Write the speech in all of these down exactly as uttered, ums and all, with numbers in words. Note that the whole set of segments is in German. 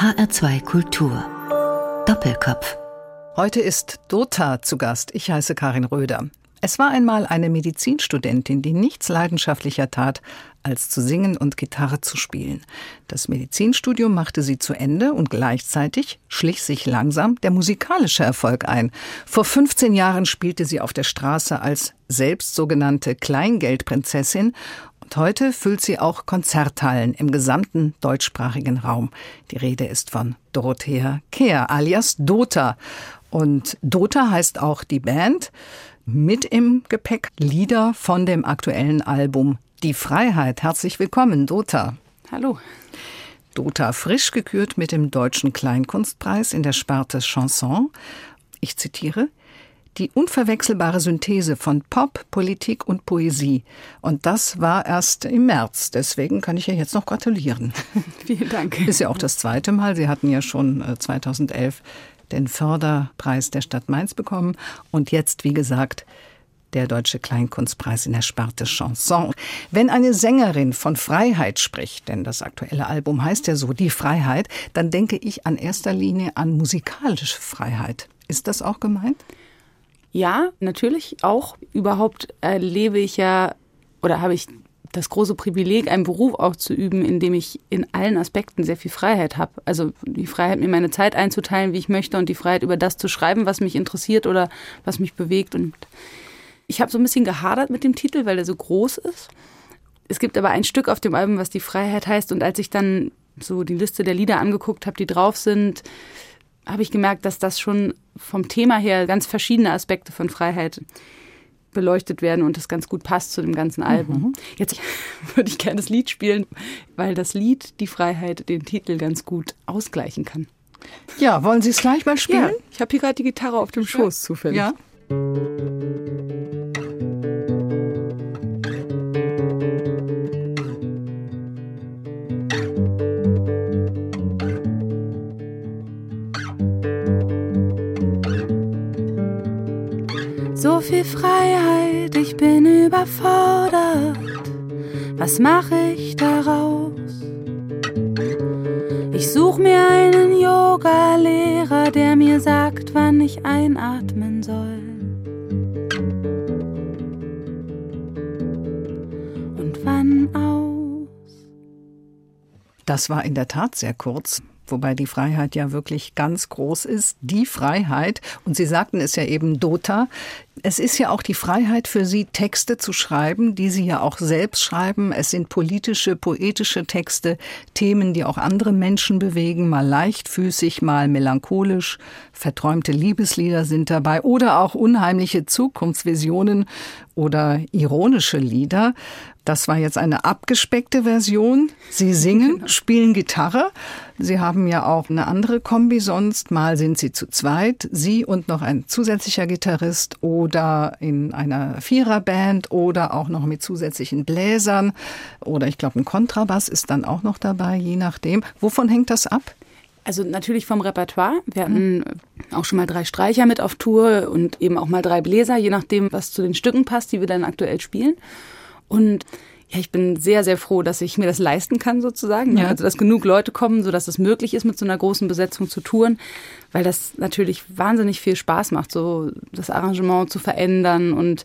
H R zwei Kultur Doppelkopf. Heute ist Dota zu Gast. Ich heiße Karin Röder. Es war einmal eine Medizinstudentin, die nichts leidenschaftlicher tat, als zu singen und Gitarre zu spielen. Das Medizinstudium machte sie zu Ende und gleichzeitig schlich sich langsam der musikalische Erfolg ein. Vor fünfzehn Jahren spielte sie auf der Straße als selbst sogenannte Kleingeldprinzessin und heute füllt sie auch Konzerthallen im gesamten deutschsprachigen Raum. Die Rede ist von Dorothea Kehr alias Dota. Und Dota heißt auch die Band. Mit im Gepäck Lieder von dem aktuellen Album Die Freiheit. Herzlich willkommen, Dota. Hallo. Dota, frisch gekürt mit dem Deutschen Kleinkunstpreis in der Sparte Chanson. Ich zitiere: Die unverwechselbare Synthese von Pop, Politik und Poesie. Und das war erst im März. Deswegen kann ich ihr jetzt noch gratulieren. Vielen Dank. Ist ja auch das zweite Mal. Sie hatten ja schon zweitausendelf den Förderpreis der Stadt Mainz bekommen und jetzt, wie gesagt, der Deutsche Kleinkunstpreis in der Sparte Chanson. Wenn eine Sängerin von Freiheit spricht, denn das aktuelle Album heißt ja so, Die Freiheit, dann denke ich an erster Linie an musikalische Freiheit. Ist das auch gemeint? Ja, natürlich auch. Überhaupt erlebe ich ja, oder habe ich das große Privileg, einen Beruf auch zu üben, in dem ich in allen Aspekten sehr viel Freiheit habe. Also die Freiheit, mir meine Zeit einzuteilen, wie ich möchte, und die Freiheit, über das zu schreiben, was mich interessiert oder was mich bewegt. Und ich habe so ein bisschen gehadert mit dem Titel, weil der so groß ist. Es gibt aber ein Stück auf dem Album, was Die Freiheit heißt. Und als ich dann so die Liste der Lieder angeguckt habe, die drauf sind, habe ich gemerkt, dass das schon vom Thema her ganz verschiedene Aspekte von Freiheit beleuchtet werden und das ganz gut passt zu dem ganzen Album. Mhm. Jetzt würde ich gerne das Lied spielen, weil das Lied Die Freiheit den Titel ganz gut ausgleichen kann. Ja, wollen Sie es gleich mal spielen? Ja, ich habe hier gerade die Gitarre auf dem Schoß zufällig. Ja. So viel Freiheit, ich bin überfordert. Was mache ich daraus? Ich suche mir einen Yoga-Lehrer, der mir sagt, wann ich einatmen soll. Und wann aus. Das war in der Tat sehr kurz. Wobei die Freiheit ja wirklich ganz groß ist, die Freiheit. Und Sie sagten es ja eben, Dota. Es ist ja auch die Freiheit für Sie, Texte zu schreiben, die Sie ja auch selbst schreiben. Es sind politische, poetische Texte, Themen, die auch andere Menschen bewegen, mal leichtfüßig, mal melancholisch. Verträumte Liebeslieder sind dabei oder auch unheimliche Zukunftsvisionen oder ironische Lieder. Das war jetzt eine abgespeckte Version. Sie singen, genau. Spielen Gitarre. Sie haben ja auch eine andere Kombi sonst. Mal sind Sie zu zweit, Sie und noch ein zusätzlicher Gitarrist oder in einer Viererband oder auch noch mit zusätzlichen Bläsern. Oder ich glaube, ein Kontrabass ist dann auch noch dabei, je nachdem. Wovon hängt das ab? Also natürlich vom Repertoire. Wir hatten auch schon mal drei Streicher mit auf Tour und eben auch mal drei Bläser, je nachdem, was zu den Stücken passt, die wir dann aktuell spielen. Und ja, ich bin sehr, sehr froh, dass ich mir das leisten kann sozusagen. Ja. Also, dass genug Leute kommen, sodass es möglich ist, mit so einer großen Besetzung zu touren, weil das natürlich wahnsinnig viel Spaß macht, so das Arrangement zu verändern. Und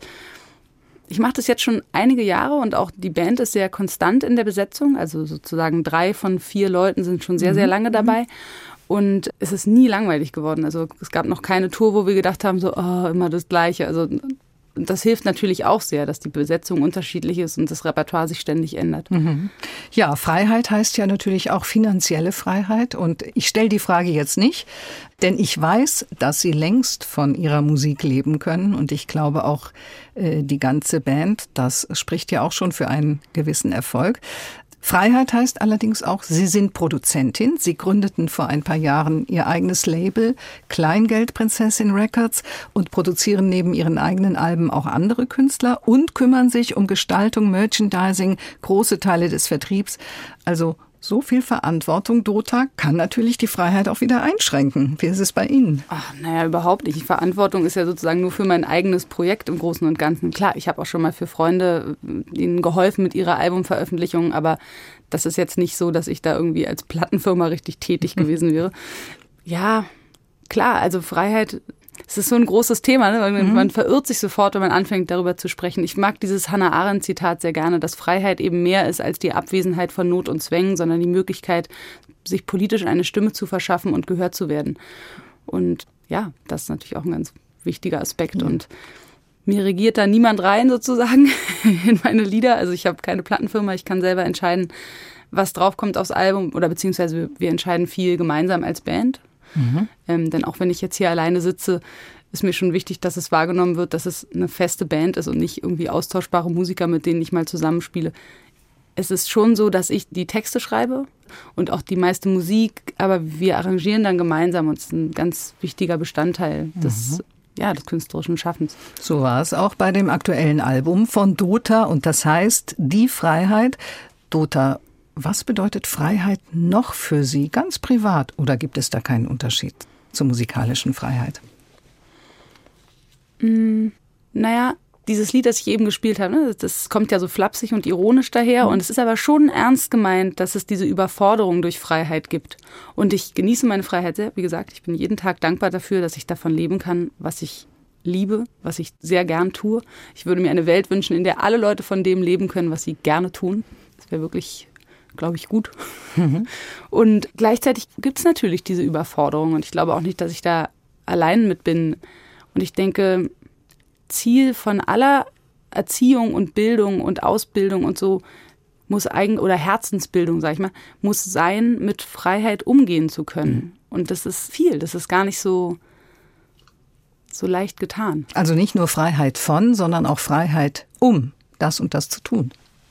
ich mache das jetzt schon einige Jahre und auch die Band ist sehr konstant in der Besetzung. Also sozusagen drei von vier Leuten sind schon sehr, sehr lange dabei. Und es ist nie langweilig geworden. Also es gab noch keine Tour, wo wir gedacht haben, so oh, immer das Gleiche. Also das hilft natürlich auch sehr, dass die Besetzung unterschiedlich ist und das Repertoire sich ständig ändert. Mhm. Ja, Freiheit heißt ja natürlich auch finanzielle Freiheit. Und ich stelle die Frage jetzt nicht, denn ich weiß, dass Sie längst von Ihrer Musik leben können. Und ich glaube auch äh, die ganze Band, das spricht ja auch schon für einen gewissen Erfolg. Freiheit heißt allerdings auch, Sie sind Produzentin. Sie gründeten vor ein paar Jahren Ihr eigenes Label, Kleingeldprinzessin Records, und produzieren neben Ihren eigenen Alben auch andere Künstler und kümmern sich um Gestaltung, Merchandising, große Teile des Vertriebs. Also So viel Verantwortung, Dota, kann natürlich die Freiheit auch wieder einschränken. Wie ist es bei Ihnen? Ach, naja, überhaupt nicht. Verantwortung ist ja sozusagen nur für mein eigenes Projekt im Großen und Ganzen. Klar, ich habe auch schon mal für Freunde ihnen geholfen mit ihrer Albumveröffentlichung, aber das ist jetzt nicht so, dass ich da irgendwie als Plattenfirma richtig tätig gewesen wäre. Ja, klar, also Freiheit, es ist so ein großes Thema, ne? Man, mhm. man verirrt sich sofort, wenn man anfängt, darüber zu sprechen. Ich mag dieses Hannah Arendt-Zitat sehr gerne, dass Freiheit eben mehr ist als die Abwesenheit von Not und Zwängen, sondern die Möglichkeit, sich politisch eine Stimme zu verschaffen und gehört zu werden. Und ja, das ist natürlich auch ein ganz wichtiger Aspekt. Mhm. Und mir regiert da niemand rein sozusagen in meine Lieder. Also ich habe keine Plattenfirma, ich kann selber entscheiden, was draufkommt aufs Album. Oder beziehungsweise wir entscheiden viel gemeinsam als Band. Mhm. Ähm, denn auch wenn ich jetzt hier alleine sitze, ist mir schon wichtig, dass es wahrgenommen wird, dass es eine feste Band ist und nicht irgendwie austauschbare Musiker, mit denen ich mal zusammenspiele. Es ist schon so, dass ich die Texte schreibe und auch die meiste Musik, aber wir arrangieren dann gemeinsam und es ist ein ganz wichtiger Bestandteil des, mhm. ja, des künstlerischen Schaffens. So war es auch bei dem aktuellen Album von Dota und das heißt Die Freiheit. Dota, was bedeutet Freiheit noch für Sie, ganz privat? Oder gibt es da keinen Unterschied zur musikalischen Freiheit? Mm, naja, dieses Lied, das ich eben gespielt habe, ne, das kommt ja so flapsig und ironisch daher. Mhm. Und es ist aber schon ernst gemeint, dass es diese Überforderung durch Freiheit gibt. Und ich genieße meine Freiheit sehr. Wie gesagt, ich bin jeden Tag dankbar dafür, dass ich davon leben kann, was ich liebe, was ich sehr gern tue. Ich würde mir eine Welt wünschen, in der alle Leute von dem leben können, was sie gerne tun. Das wäre wirklich, glaube ich, gut. Mhm. Und gleichzeitig gibt es natürlich diese Überforderung und ich glaube auch nicht, dass ich da allein mit bin. Und ich denke, Ziel von aller Erziehung und Bildung und Ausbildung und so muss eigentlich, oder Herzensbildung, sag ich mal, muss sein, mit Freiheit umgehen zu können. Mhm. Und das ist viel, das ist gar nicht so, so leicht getan. Also nicht nur Freiheit von, sondern auch Freiheit um das und das zu tun.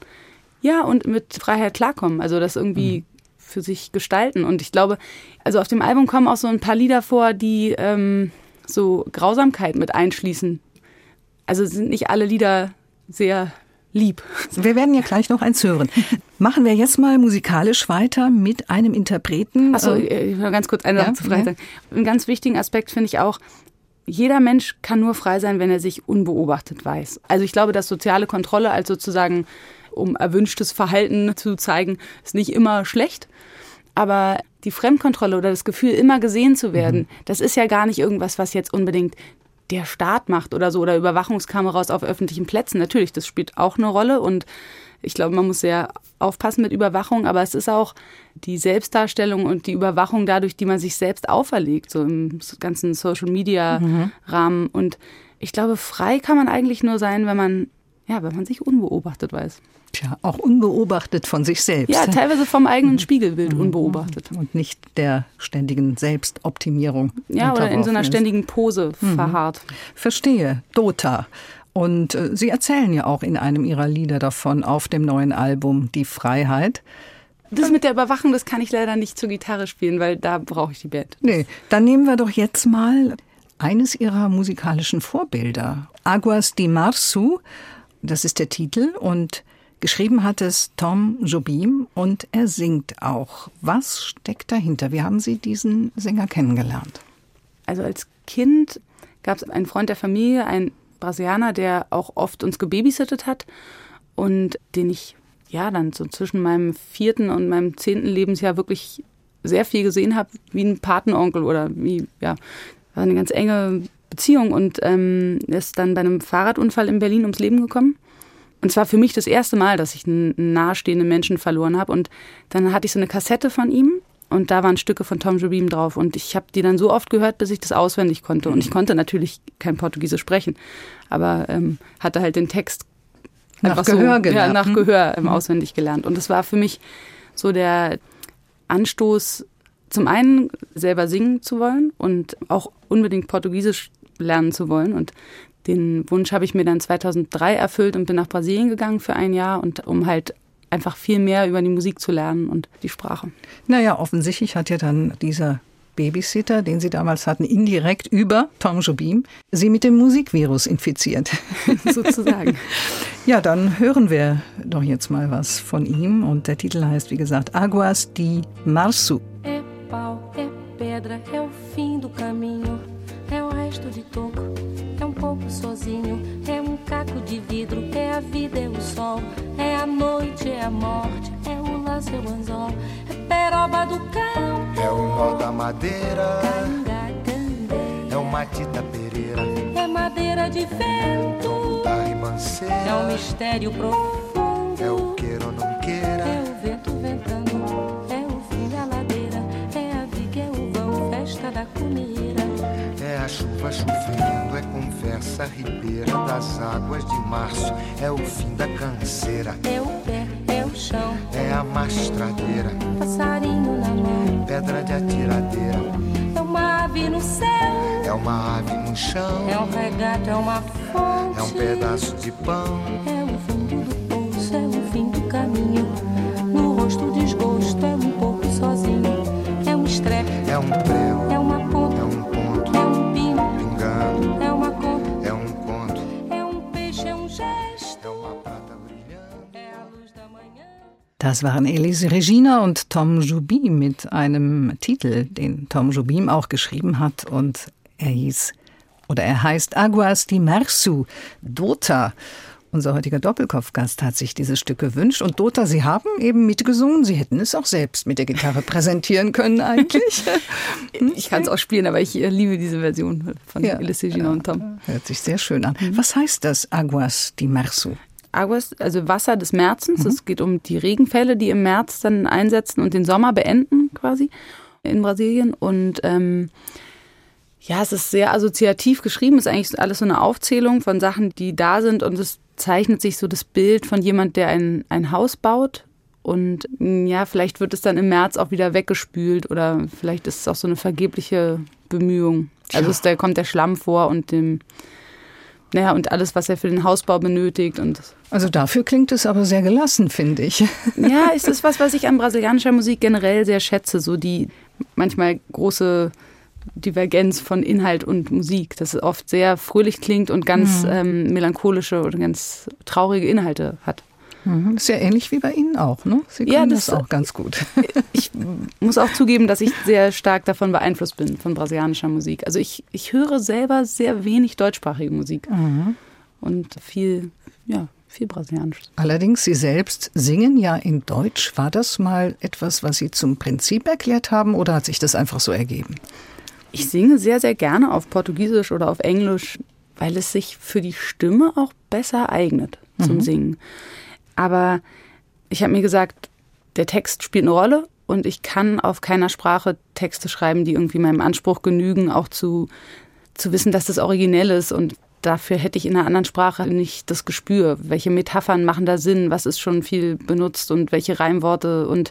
Ja, und mit Freiheit klarkommen, also das irgendwie mhm. für sich gestalten. Und ich glaube, also auf dem Album kommen auch so ein paar Lieder vor, die ähm, so Grausamkeit mit einschließen. Also sind nicht alle Lieder sehr lieb. Wir werden ja gleich noch eins hören. Machen wir jetzt mal musikalisch weiter mit einem Interpreten. Achso, ich will ganz kurz eine Sache ja? zu Freiheit sagen. Einen ganz wichtigen Aspekt finde ich auch, jeder Mensch kann nur frei sein, wenn er sich unbeobachtet weiß. Also ich glaube, dass soziale Kontrolle als sozusagen, um erwünschtes Verhalten zu zeigen, ist nicht immer schlecht. Aber die Fremdkontrolle oder das Gefühl, immer gesehen zu werden, mhm. das ist ja gar nicht irgendwas, was jetzt unbedingt der Staat macht oder so oder Überwachungskameras auf öffentlichen Plätzen. Natürlich, das spielt auch eine Rolle und ich glaube, man muss sehr aufpassen mit Überwachung, aber es ist auch die Selbstdarstellung und die Überwachung dadurch, die man sich selbst auferlegt, so im ganzen Social-Media-Rahmen. Mhm. Und ich glaube, frei kann man eigentlich nur sein, wenn man, ja, wenn man sich unbeobachtet weiß. Tja, auch unbeobachtet von sich selbst. Ja, teilweise vom eigenen Spiegelbild mhm. unbeobachtet. Und nicht der ständigen Selbstoptimierung. Ja, oder in so einer ist. ständigen Pose mhm. verharrt. Verstehe. Dota. Und äh, Sie erzählen ja auch in einem Ihrer Lieder davon auf dem neuen Album Die Freiheit. Das mit der Überwachung, das kann ich leider nicht zur Gitarre spielen, weil da brauche ich die Band. Nee, dann nehmen wir doch jetzt mal eines Ihrer musikalischen Vorbilder. Aguas de Março, das ist der Titel und geschrieben hat es Tom Jobim und er singt auch. Was steckt dahinter? Wie haben Sie diesen Sänger kennengelernt? Also als Kind gab es einen Freund der Familie, einen Brasilianer, der auch oft uns gebabysittet hat und den ich ja dann so zwischen meinem vierten und meinem zehnten Lebensjahr wirklich sehr viel gesehen habe, wie ein Patenonkel oder wie, ja, war eine ganz enge Beziehung und ähm, ist dann bei einem Fahrradunfall in Berlin ums Leben gekommen. Und es war für mich das erste Mal, dass ich einen nahestehenden Menschen verloren habe. Und dann hatte ich so eine Kassette von ihm und da waren Stücke von Tom Jobim drauf. Und ich habe die dann so oft gehört, bis ich das auswendig konnte. Und ich konnte natürlich kein Portugiesisch sprechen, aber ähm, hatte halt den Text nach Gehör so, gelernt. Ja, nach Gehör ähm, auswendig gelernt. Und das war für mich so der Anstoß, zum einen selber singen zu wollen und auch unbedingt Portugiesisch lernen zu wollen. Und den Wunsch habe ich mir dann zweitausenddrei erfüllt und bin nach Brasilien gegangen für ein Jahr, und um halt einfach viel mehr über die Musik zu lernen und die Sprache. Naja, offensichtlich hat ja dann dieser Babysitter, den Sie damals hatten, indirekt über Tom Jobim, Sie mit dem Musikvirus infiziert. Sozusagen. Ja, dann hören wir doch jetzt mal was von ihm. Und der Titel heißt, wie gesagt, Águas de Março. É pau, é pedra, é o fim do caminho, é o resto de toco, é um pouco sozinho, é um caco de vidro, é a vida, é o sol, é a noite, é a morte, é o laço, é o anzol, é peroba do campo, é o nó da madeira, Cangacandê, é o Matita Pereira, é madeira de vento, da ribanceira, é um mistério profundo, é o queira ou não queira, é o vento ventando, é o fim da ladeira, é a viga, é o vão, festa da cumeira, é a chuva chovendo, é conversa ribeira das águas de março, é o fim da canseira, é o pé, é o chão, é a mastradeira, passarinho na mão, pedra de atiradeira, é uma ave no céu, é uma ave no chão, é um regato, é uma fonte, é um pedaço de pão, é o fundo do poço, é o fim do caminho, no rosto desgosto, é um pouco sozinho, é um estrepe, é um prego, é uma ponta, é um ponto, é um pino, pingando, é uma conta, é um conto, é um peixe, é um gesto, é uma prata brilhando, é a luz da manhã. Das waren Elise Regina und Tom Jobim mit einem Titel, den Tom Jobim auch geschrieben hat, und er hieß oder er heißt Águas de Março, Dota. Unser heutiger Doppelkopfgast hat sich dieses Stück gewünscht. Und Dota, Sie haben eben mitgesungen. Sie hätten es auch selbst mit der Gitarre präsentieren können eigentlich. Ich kann es auch spielen, aber ich liebe diese Version von Ja. Elise Regina und Tom. Hört sich sehr schön an. Was heißt das, Águas de Março? Águas, also Wasser des Märzens. Mhm. Es geht um die Regenfälle, die im März dann einsetzen und den Sommer beenden quasi in Brasilien. Und ähm, ja, es ist sehr assoziativ geschrieben. Es ist eigentlich alles so eine Aufzählung von Sachen, die da sind. Und es zeichnet sich so das Bild von jemand, der ein, ein Haus baut. Und ja, vielleicht wird es dann im März auch wieder weggespült. Oder vielleicht ist es auch so eine vergebliche Bemühung. Also es, da kommt der Schlamm vor und dem... Naja, und alles, was er für den Hausbau benötigt. Und also dafür klingt es aber sehr gelassen, finde ich. Ja, es ist was, was ich an brasilianischer Musik generell sehr schätze. So die manchmal große Divergenz von Inhalt und Musik. Dass es oft sehr fröhlich klingt und ganz mhm. ähm, melancholische oder ganz traurige Inhalte hat. Mhm. Ist ja ähnlich wie bei Ihnen auch, ne? Sie können ja, das, das auch ganz gut. Ich muss auch zugeben, dass ich sehr stark davon beeinflusst bin, von brasilianischer Musik. Also ich, ich höre selber sehr wenig deutschsprachige Musik. Mhm. Und viel, ja, viel brasilianisch. Allerdings, Sie selbst singen ja in Deutsch. War das mal etwas, was Sie zum Prinzip erklärt haben, oder hat sich das einfach so ergeben? Ich singe sehr, sehr gerne auf Portugiesisch oder auf Englisch, weil es sich für die Stimme auch besser eignet zum mhm. Singen. Aber ich habe mir gesagt, der Text spielt eine Rolle und ich kann auf keiner Sprache Texte schreiben, die irgendwie meinem Anspruch genügen, auch zu, zu wissen, dass das originell ist. Und dafür hätte ich in einer anderen Sprache nicht das Gespür. Welche Metaphern machen da Sinn? Was ist schon viel benutzt und welche Reimworte? Und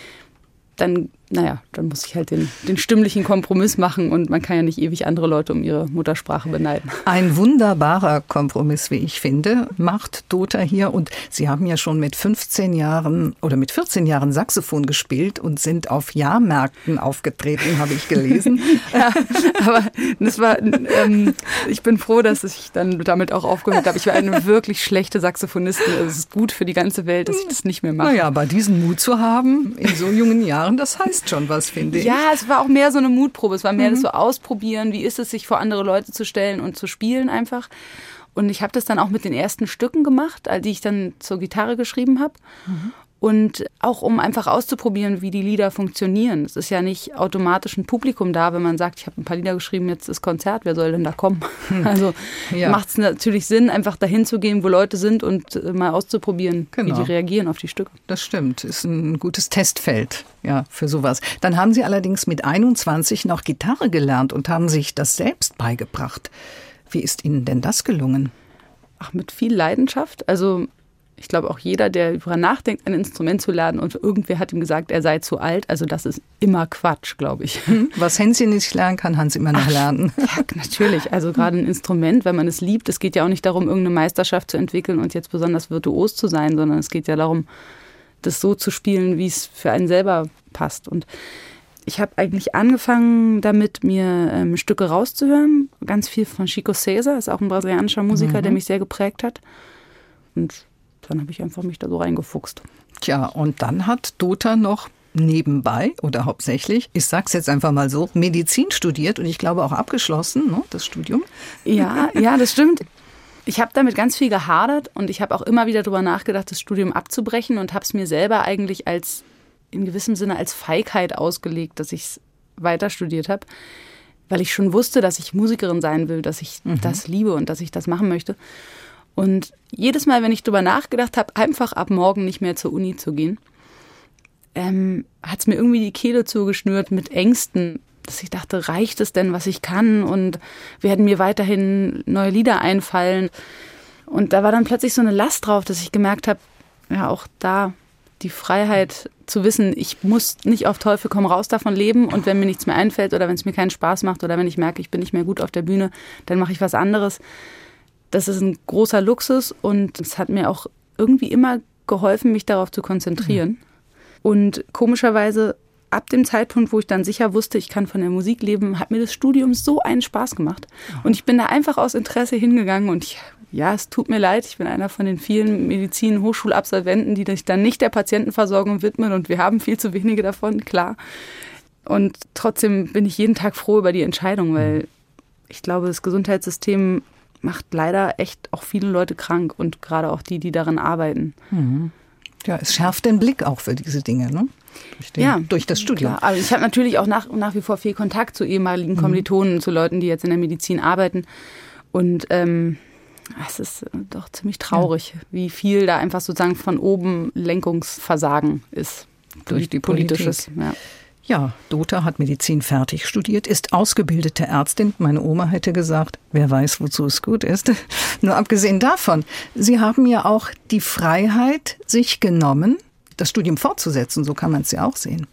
dann, naja, dann muss ich halt den, den stimmlichen Kompromiss machen und man kann ja nicht ewig andere Leute um ihre Muttersprache beneiden. Ein wunderbarer Kompromiss, wie ich finde, macht Dota hier. Und Sie haben ja schon mit fünfzehn Jahren oder mit vierzehn Jahren Saxophon gespielt und sind auf Jahrmärkten aufgetreten, habe ich gelesen. Ja, aber das war, ähm, ich bin froh, dass ich dann damit auch aufgehört habe. Ich war eine wirklich schlechte Saxophonistin. Es ist gut für die ganze Welt, dass ich das nicht mehr mache. Naja, aber diesen Mut zu haben in so jungen Jahren, das heißt schon was, finde ich. Ja, es war auch mehr so eine Mutprobe. Es war mehr mhm. das so ausprobieren. Wie ist es, sich vor andere Leute zu stellen und zu spielen einfach. Und ich habe das dann auch mit den ersten Stücken gemacht, die ich dann zur Gitarre geschrieben habe. Mhm. Und auch um einfach auszuprobieren, wie die Lieder funktionieren. Es ist ja nicht automatisch ein Publikum da, wenn man sagt, ich habe ein paar Lieder geschrieben, jetzt ist Konzert, wer soll denn da kommen? Also ja. macht es natürlich Sinn, einfach dahin zu gehen, wo Leute sind und mal auszuprobieren, genau. wie die reagieren auf die Stücke. Das stimmt, ist ein gutes Testfeld, ja, für sowas. Dann haben Sie allerdings mit einundzwanzig noch Gitarre gelernt und haben sich das selbst beigebracht. Wie ist Ihnen denn das gelungen? Ach, mit viel Leidenschaft. Also ich glaube auch jeder, der darüber nachdenkt, ein Instrument zu lernen und irgendwer hat ihm gesagt, er sei zu alt. Also das ist immer Quatsch, glaube ich. Was Hänschen nicht lernen kann, Hans immer noch Ach, lernen. Ja, natürlich. Also gerade ein Instrument, wenn man es liebt. Es geht ja auch nicht darum, irgendeine Meisterschaft zu entwickeln und jetzt besonders virtuos zu sein, sondern es geht ja darum, das so zu spielen, wie es für einen selber passt. Und ich habe eigentlich angefangen damit, mir ähm, Stücke rauszuhören. Ganz viel von Chico César, ist auch ein brasilianischer Musiker, mhm. der mich sehr geprägt hat. Und dann habe ich einfach mich da so reingefuchst. Tja, und dann hat Dota noch nebenbei oder hauptsächlich, ich sag's jetzt einfach mal so, Medizin studiert und ich glaube auch abgeschlossen, ne, das Studium. Ja, ja, das stimmt. Ich habe damit ganz viel gehadert und ich habe auch immer wieder darüber nachgedacht, das Studium abzubrechen und habe es mir selber eigentlich als in gewissem Sinne als Feigheit ausgelegt, dass ich es weiter studiert habe, weil ich schon wusste, dass ich Musikerin sein will, dass ich mhm. das liebe und dass ich das machen möchte. Und jedes Mal, wenn ich darüber nachgedacht habe, einfach ab morgen nicht mehr zur Uni zu gehen, ähm, hat es mir irgendwie die Kehle zugeschnürt mit Ängsten, dass ich dachte, reicht es denn, was ich kann und werden mir weiterhin neue Lieder einfallen? Und da war dann plötzlich so eine Last drauf, dass ich gemerkt habe, ja, auch da die Freiheit zu wissen, ich muss nicht auf Teufel komm raus davon leben und wenn mir nichts mehr einfällt oder wenn es mir keinen Spaß macht oder wenn ich merke, ich bin nicht mehr gut auf der Bühne, dann mache ich was anderes. Das ist ein großer Luxus und es hat mir auch irgendwie immer geholfen, mich darauf zu konzentrieren. Mhm. Und komischerweise, ab dem Zeitpunkt, wo ich dann sicher wusste, ich kann von der Musik leben, hat mir das Studium so einen Spaß gemacht. Und ich bin da einfach aus Interesse hingegangen und ich, ja, es tut mir leid, ich bin einer von den vielen Medizin-Hochschulabsolventen, die sich dann nicht der Patientenversorgung widmen und wir haben viel zu wenige davon, klar. Und trotzdem bin ich jeden Tag froh über die Entscheidung, weil ich glaube, das Gesundheitssystem macht leider echt auch viele Leute krank und gerade auch die, die darin arbeiten. Mhm. Ja, es schärft den Blick auch für diese Dinge, ne? Durch, den, ja, durch das Studium. Klar. Also ich habe natürlich auch nach, nach wie vor viel Kontakt zu ehemaligen mhm. Kommilitonen, zu Leuten, die jetzt in der Medizin arbeiten. Und ähm, es ist doch ziemlich traurig, ja. wie viel da einfach sozusagen von oben Lenkungsversagen ist. Durch, durch die politisches. Politik. Ja. Ja, Dota hat Medizin fertig studiert, ist ausgebildete Ärztin. Meine Oma hätte gesagt, wer weiß, wozu es gut ist. Nur abgesehen davon, Sie haben ja auch die Freiheit sich genommen, das Studium fortzusetzen. So kann man es ja auch sehen.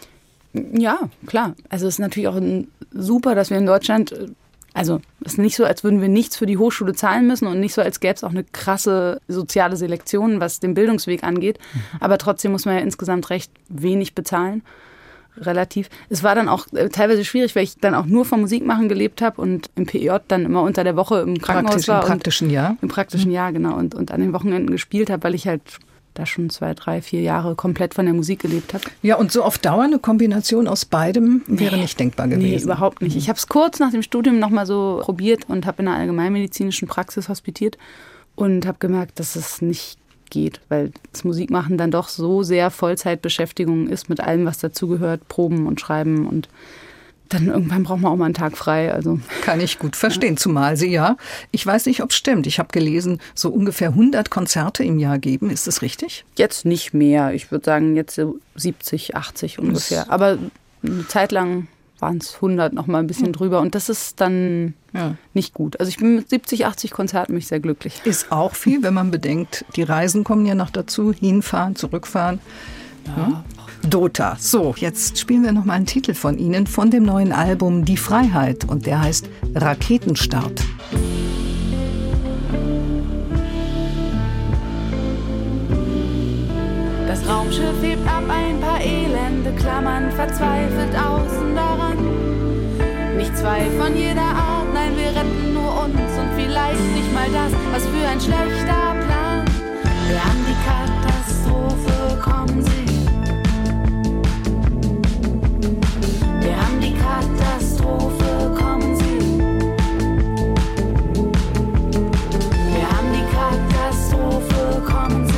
Ja, klar. Also es ist natürlich auch super, dass wir in Deutschland, also es ist nicht so, als würden wir nichts für die Hochschule zahlen müssen und nicht so, als gäbe es auch eine krasse soziale Selektion, was den Bildungsweg angeht. Mhm. Aber trotzdem muss man ja insgesamt recht wenig bezahlen. Relativ. Es war dann auch äh, teilweise schwierig, weil ich dann auch nur vom Musikmachen gelebt habe und im P J dann immer unter der Woche im Krankenhaus Praktisch, war. Im praktischen Jahr? Im praktischen Jahr, genau. Und, und an den Wochenenden gespielt habe, weil ich halt da schon zwei, drei, vier Jahre komplett von der Musik gelebt habe. Ja, und so auf Dauer eine Kombination aus beidem wäre nee, nicht denkbar gewesen. Nee, überhaupt nicht. Ich habe es kurz nach dem Studium nochmal so probiert und habe in einer allgemeinmedizinischen Praxis hospitiert und habe gemerkt, dass es nicht geht, weil das Musikmachen dann doch so sehr Vollzeitbeschäftigung ist mit allem, was dazugehört, Proben und Schreiben und dann irgendwann braucht man auch mal einen Tag frei. Also kann ich gut verstehen, ja. Zumal Sie ja, ich weiß nicht, ob es stimmt, ich habe gelesen, so ungefähr hundert Konzerte im Jahr geben, ist das richtig? Jetzt nicht mehr, ich würde sagen jetzt so siebzig, achtzig ungefähr, das aber eine Zeit lang waren es hundert, noch mal ein bisschen drüber. Und das ist dann ja. nicht gut. Also ich bin mit siebzig, achtzig Konzerten mich sehr glücklich. Ist auch viel, wenn man bedenkt, die Reisen kommen ja noch dazu. Hinfahren, zurückfahren. Ja. Ja. Dota. So, jetzt spielen wir noch mal einen Titel von Ihnen, von dem neuen Album Die Freiheit. Und der heißt Raketenstart. Das Raumschiff hebt ab, ein paar elende Klammern verzweifelt außen daran. Nicht zwei von jeder Art, nein, wir retten nur uns und vielleicht nicht mal das, was für ein schlechter Plan. Wir haben die Katastrophe kommen sehen. Wir haben die Katastrophe kommen sehen. Wir haben die Katastrophe kommen sehen.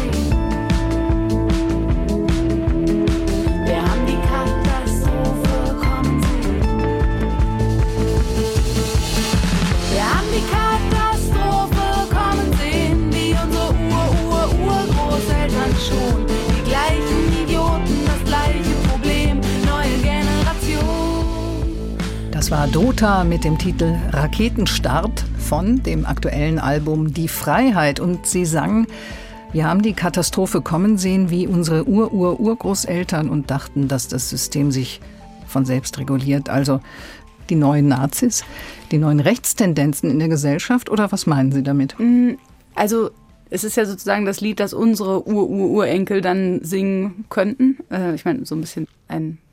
Schon die gleichen Idioten, das gleiche Problem, neue Generation. Das war Dota mit dem Titel Raketenstart von dem aktuellen Album Die Freiheit. Und sie sang, wir haben die Katastrophe kommen sehen wie unsere Ur-Ur-Urgroßeltern und dachten, dass das System sich von selbst reguliert. Also die neuen Nazis, die neuen Rechtstendenzen in der Gesellschaft, oder was meinen Sie damit? Also es ist ja sozusagen das Lied, das unsere Ur-Ur-Urenkel dann singen könnten. Äh, ich meine, so ein bisschen ein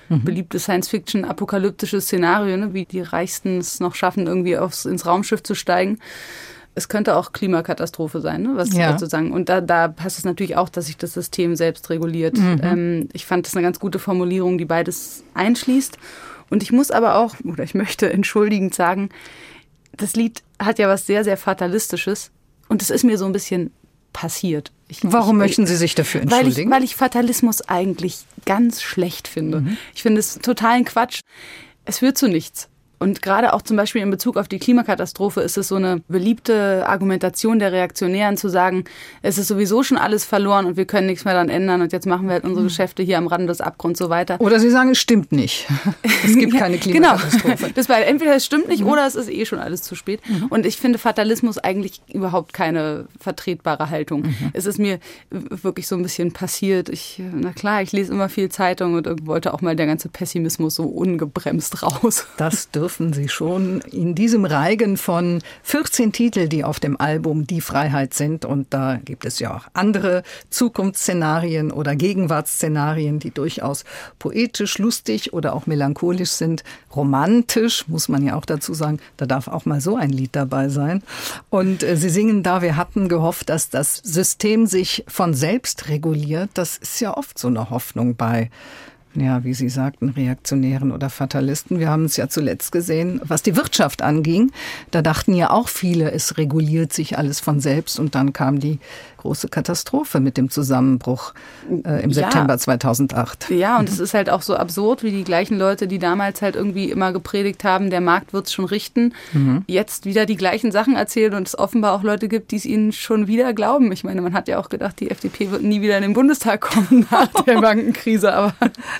mhm. beliebte Science-Fiction-apokalyptische Szenario, ne, wie die Reichsten es noch schaffen, irgendwie aufs, ins Raumschiff zu steigen. Es könnte auch Klimakatastrophe sein, ne, was ja. sozusagen. Und da, da passt es natürlich auch, dass sich das System selbst reguliert. Mhm. Ähm, ich fand das eine ganz gute Formulierung, die beides einschließt. Und ich muss aber auch, oder ich möchte entschuldigend sagen, das Lied hat ja was sehr, sehr Fatalistisches. Und es ist mir so ein bisschen passiert. Ich, Warum ich, möchten Sie sich dafür entschuldigen? Weil ich, weil ich Fatalismus eigentlich ganz schlecht finde. Mhm. Ich finde es totalen Quatsch. Es führt zu nichts. Und gerade auch zum Beispiel in Bezug auf die Klimakatastrophe ist es so eine beliebte Argumentation der Reaktionären zu sagen, es ist sowieso schon alles verloren und wir können nichts mehr daran ändern und jetzt machen wir halt unsere Geschäfte hier am Rande des Abgrunds so weiter. Oder Sie sagen, es stimmt nicht. Es gibt keine Klimakatastrophe. Genau. Das war, entweder es stimmt nicht mhm. oder es ist eh schon alles zu spät. Mhm. Und ich finde Fatalismus eigentlich überhaupt keine vertretbare Haltung. Mhm. Es ist mir wirklich so ein bisschen passiert. Ich, na klar, ich lese immer viel Zeitung und irgendwo wollte auch mal der ganze Pessimismus so ungebremst raus. Das dürfte Sie schon in diesem Reigen von vierzehn Titel, die auf dem Album Die Freiheit sind. Und da gibt es ja auch andere Zukunftsszenarien oder Gegenwartsszenarien, die durchaus poetisch, lustig oder auch melancholisch sind. Romantisch, muss man ja auch dazu sagen. Da darf auch mal so ein Lied dabei sein. Und äh, Sie singen da, wir hatten gehofft, dass das System sich von selbst reguliert. Das ist ja oft so eine Hoffnung bei ja, wie Sie sagten, Reaktionären oder Fatalisten. Wir haben es ja zuletzt gesehen, was die Wirtschaft anging. Da dachten ja auch viele, es reguliert sich alles von selbst. Und dann kam die große Katastrophe mit dem Zusammenbruch äh, im ja. September zweitausendacht. Ja, und mhm. es ist halt auch so absurd, wie die gleichen Leute, die damals halt irgendwie immer gepredigt haben, der Markt wird es schon richten, mhm. jetzt wieder die gleichen Sachen erzählen und es offenbar auch Leute gibt, die es ihnen schon wieder glauben. Ich meine, man hat ja auch gedacht, die F D P wird nie wieder in den Bundestag kommen nach der Bankenkrise, aber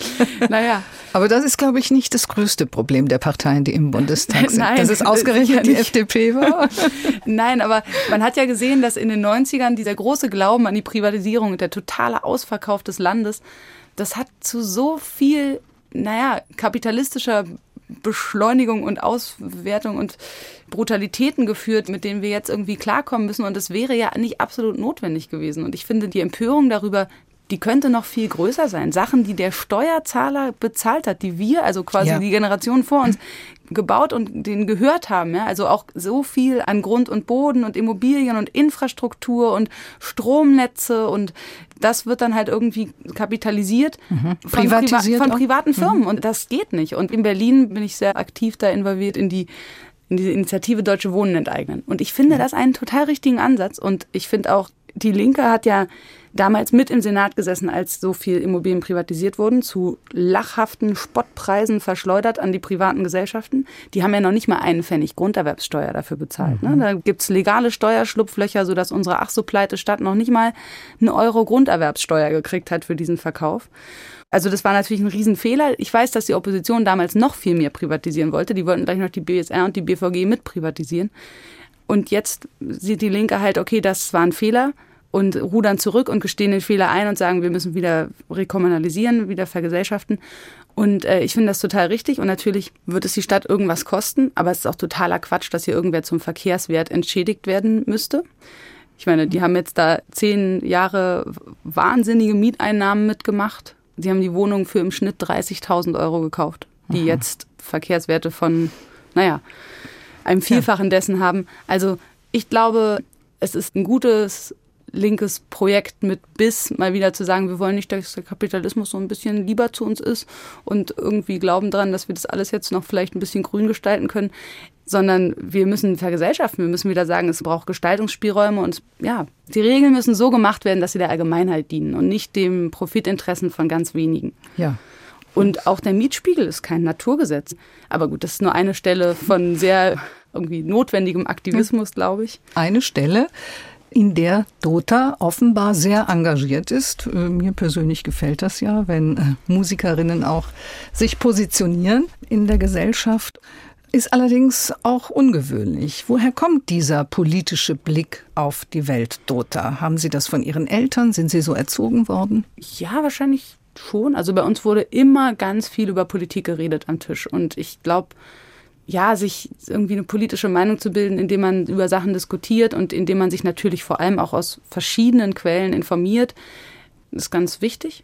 naja. Aber das ist, glaube ich, nicht das größte Problem der Parteien, die im Bundestag sind. Nein, dass es ausgerechnet die F D P war. Nein, aber man hat ja gesehen, dass in den neunzigern dieser große Glauben an die Privatisierung und der totale Ausverkauf des Landes, das hat zu so viel, naja, kapitalistischer Beschleunigung und Auswertung und Brutalitäten geführt, mit denen wir jetzt irgendwie klarkommen müssen. Und das wäre ja nicht absolut notwendig gewesen. Und ich finde, die Empörung darüber, die könnte noch viel größer sein. Sachen, die der Steuerzahler bezahlt hat, die wir, also quasi ja. die Generation vor uns, gebaut und denen gehört haben. Ja? Also auch so viel an Grund und Boden und Immobilien und Infrastruktur und Stromnetze und das wird dann halt irgendwie kapitalisiert mhm. von, privatisiert Priva- von privaten Firmen mhm. und das geht nicht. Und in Berlin bin ich sehr aktiv da involviert in die in diese Initiative Deutsche Wohnen enteignen. Und ich finde das einen total richtigen Ansatz und ich finde auch, die Linke hat ja damals mit im Senat gesessen, als so viel Immobilien privatisiert wurden, zu lachhaften Spottpreisen verschleudert an die privaten Gesellschaften. Die haben ja noch nicht mal einen Pfennig Grunderwerbssteuer dafür bezahlt. Mhm. Ne? Da gibt's legale Steuerschlupflöcher, sodass unsere ach so pleite Stadt noch nicht mal einen Euro Grunderwerbssteuer gekriegt hat für diesen Verkauf. Also das war natürlich ein Riesenfehler. Ich weiß, dass die Opposition damals noch viel mehr privatisieren wollte. Die wollten gleich noch die B S R und die B V G mit privatisieren. Und jetzt sieht die Linke halt, okay, das war ein Fehler und rudern zurück und gestehen den Fehler ein und sagen, wir müssen wieder rekommunalisieren, wieder vergesellschaften. Und äh, ich finde das total richtig und natürlich wird es die Stadt irgendwas kosten, aber es ist auch totaler Quatsch, dass hier irgendwer zum Verkehrswert entschädigt werden müsste. Ich meine, die haben jetzt da zehn Jahre wahnsinnige Mieteinnahmen mitgemacht. Sie haben die Wohnung für im Schnitt dreißigtausend Euro gekauft, die Aha. jetzt Verkehrswerte von, naja, einem Vielfachen ja. dessen haben. Also ich glaube, es ist ein gutes linkes Projekt mit Biss, mal wieder zu sagen, wir wollen nicht, dass der Kapitalismus so ein bisschen lieber zu uns ist und irgendwie glauben dran, dass wir das alles jetzt noch vielleicht ein bisschen grün gestalten können, sondern wir müssen vergesellschaften, wir müssen wieder sagen, es braucht Gestaltungsspielräume und ja, die Regeln müssen so gemacht werden, dass sie der Allgemeinheit dienen und nicht dem Profitinteressen von ganz wenigen. Ja. Und auch der Mietspiegel ist kein Naturgesetz. Aber gut, das ist nur eine Stelle von sehr irgendwie notwendigem Aktivismus, glaube ich. Eine Stelle, in der Dota offenbar sehr engagiert ist. Mir persönlich gefällt das ja, wenn Musikerinnen auch sich positionieren in der Gesellschaft. Ist allerdings auch ungewöhnlich. Woher kommt dieser politische Blick auf die Welt, Dota? Haben Sie das von Ihren Eltern? Sind Sie so erzogen worden? Ja, wahrscheinlich schon. Also bei uns wurde immer ganz viel über Politik geredet am Tisch. Und ich glaube, ja, sich irgendwie eine politische Meinung zu bilden, indem man über Sachen diskutiert und indem man sich natürlich vor allem auch aus verschiedenen Quellen informiert, ist ganz wichtig.